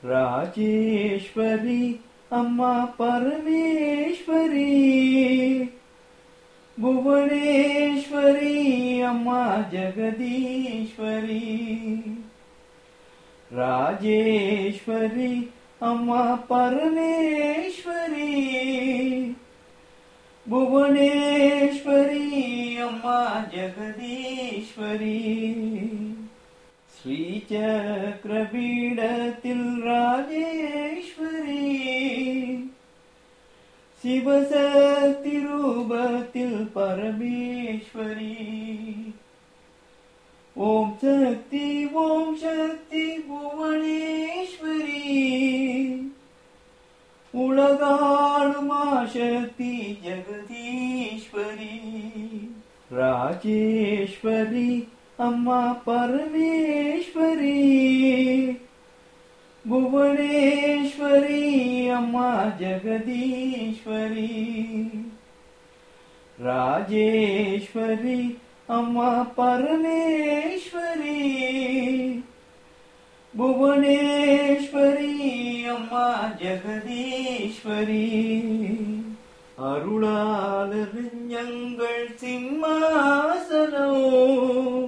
ராஜேஸ்வரி அம்மா பரமேஸ்வரி, புவனேஸ்வரி அம்மா ஜெகதீஸ்வரி. ராஜேஸ்வரி அம்மா பரமேஸ்வரி, புவனேஸ்வரி அம்மா ஜெகதீஸ்வரி. ஸ்ரீசக்கரபீடத்தில் ராஜேஸ்வரி, சிவசக்தி ரூபத்தில் பரமேஸ்வரி. ஓம் சக்தி ஓம் சக்தி புவனேஸ்வரி, உலகாளும் ஆசக்தி ஜெகதீஸ்வரி. ராஜேஸ்வரி அம்மா பரமேஸ்வரி, புவனேஸ்வரி அம்மா ஜெகதீஸ்வரி. ராஜேஸ்வரி அம்மா பரமேஸ்வரி, புவனேஸ்வரி அம்மா ஜெகதீஸ்வரி. அருளாளர் ஞங்கள் சிம்மாசனம்,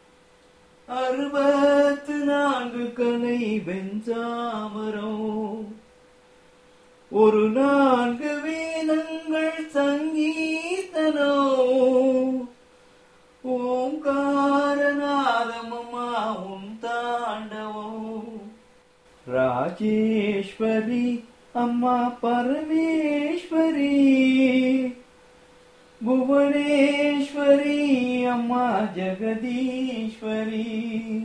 64 கலை வெஞ்சாமரம், ஒரு 4 வேதங்கள் சங்கீதனம், ஓம்காரநாதமம்மா உன் தாண்டவம். ராஜேஸ்வரி அம்மா பரமேஸ்வரி, புவனேஸ்வரி அம்மா ஜெகதீஸ்வரி.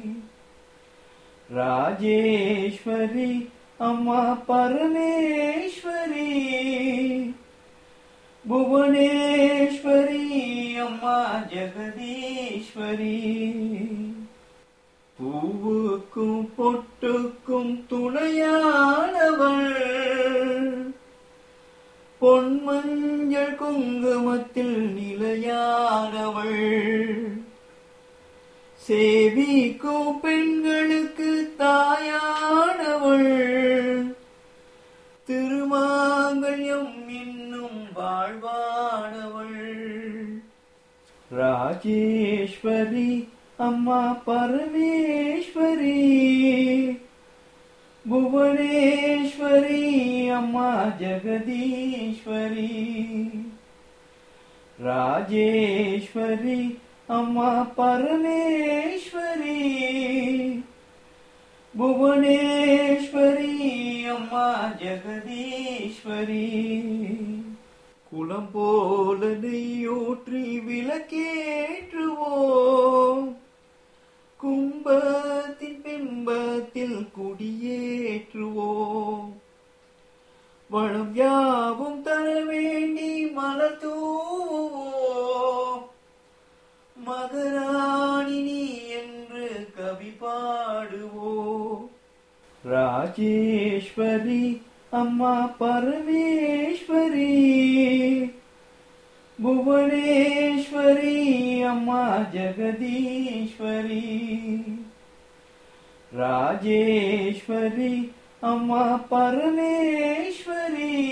ராஜேஸ்வரி அம்மா பரமேஸ்வரி, புவனேஸ்வரி அம்மா ஜெகதீஸ்வரி. பூவுக்கும் பொட்டுக்கும் துணையானவள், பொன்மஞ்சள் குங்குமத்தில் நிலையானவள், சேவிக்கும் பெண்களுக்கு தாயானவள், திருமாங்கல்யம் என்னும் வாழ்வானவள். ராஜேஸ்வரி அம்மா பரமேஸ்வரி, புவனேஸ்வரி அம்மா ஜெகதீஸ்வரி. ராஜேஸ்வரி அம்மா பரமேஸ்வரி, புவனேஸ்வரி அம்மா ஜெகதீஸ்வரி. குளம் போல நெய்யூற்றி விளக்கேற்றுவோம், கும்பத்தின் பிம்பத்தில் குடியேற்றுவோம், வளம் யாவும் தர வேண்டி மலர் தூவோம், மகராணி நீ என்று கவி பாடுவோம். ராஜேஸ்வரி அம்மா பரமேஸ்வரி, புவனேஸ்வரி அம்மா ஜெகதீஸ்வரி. ராஜேஸ்வரி அம்மா பரமேஸ்வரி,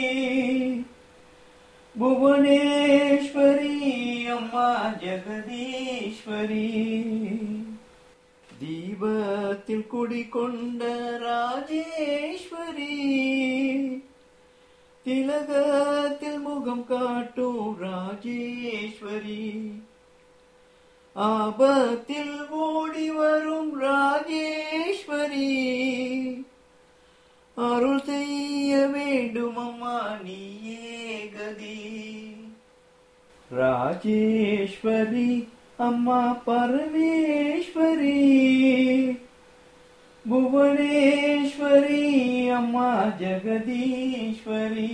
புவனேஸ்வரி அம்மா ஜெகதீஸ்வரி. தீபத்தில் குடிகொண்ட ராஜேஸ்வரி, திலகத்தில் முகம் காட்டும் ராஜேஸ்வரி, ஆபத்தில் ஓடி வரும் ராஜேஸ்வரி, அருள் செய்ய வேண்டும் அம்மா நீயே கதி. ராஜேஸ்வரி அம்மா பரமேஸ்வரி, புவனேஸ்வரி அம்மா ஜெகதீஸ்வரி.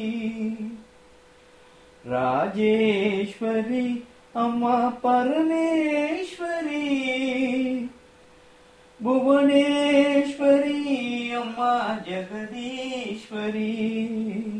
ராஜேஸ்வரி அம்மா பரமேஸ்வரி, புவனேஸ்வரி அம்மா ஜெகதீஸ்வரி.